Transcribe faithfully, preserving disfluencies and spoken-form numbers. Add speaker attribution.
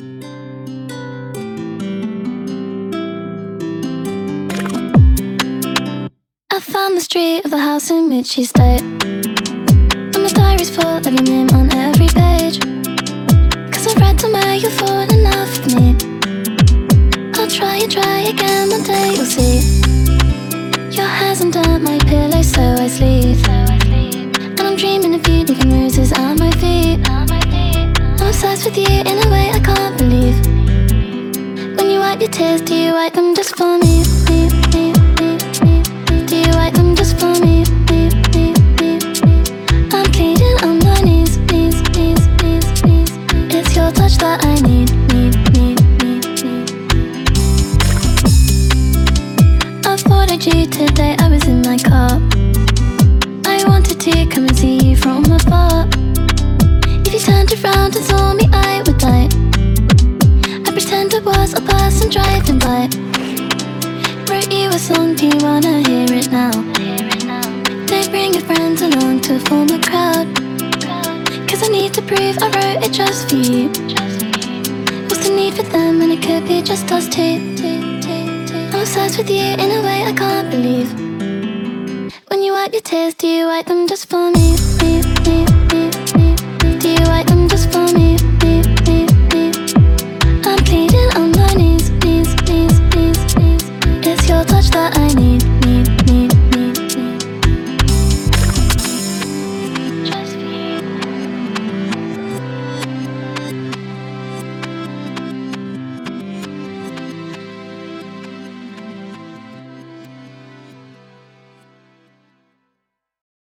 Speaker 1: I found the street of the house in which she stayed, and my diary's full of your name on every page. Cause I've read somewhere you'll fall in love with me. I'll try and try again, one day you'll see. Your hair's under my pillow so I sleep, and I'm dreaming of you leaving roses at my feet. I'm obsessed with you in a way I can't believe. When you wipe your tears, do you wipe them just for me? me, me, me, me. Do you wipe them just for me? me, me, me, me. I'm pleading on my knees, knees, knees, knees, knees. It's your touch that I need, need, need, need, need. I spotted you today, I was in my car. I wanted to come and see you from afar. If you turned around and saw me, I would die. I pretend I was a person driving by. Wrote you a song, do you wanna hear it now? Don't bring your friends along to form a crowd. Cause I need to prove I wrote it just for you. What's the need for them when it could be just us two? I'm obsessed with you in a way I can't believe. When you wipe your tears, do you wipe them just for me? me?